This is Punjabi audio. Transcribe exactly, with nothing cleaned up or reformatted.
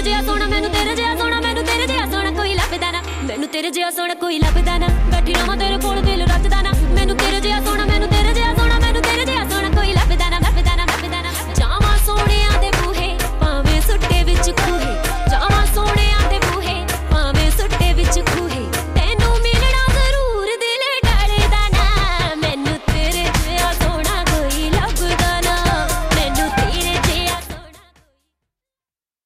ਜਿਹਾ ਸੋਹਣਾ ਮੈਨੂੰ ਤੇਰੇ ਜਿਹਾ ਸੋਹਣਾ ਮੈਨੂੰ ਤੇਰੇ ਜਿਹਾ ਸੋਹਣਾ ਕੋਈ ਲੱਭਦਾ ਨਾ ਮੈਨੂੰ ਤੇਰੇ ਜਿਹਾ ਸੋਹਣਾ ਕੋਈ ਲੱਭਦਾ ਨਾ ਬੈਠੀ ਰਵਾਂ ਤੇਰੇ ਕੋਲ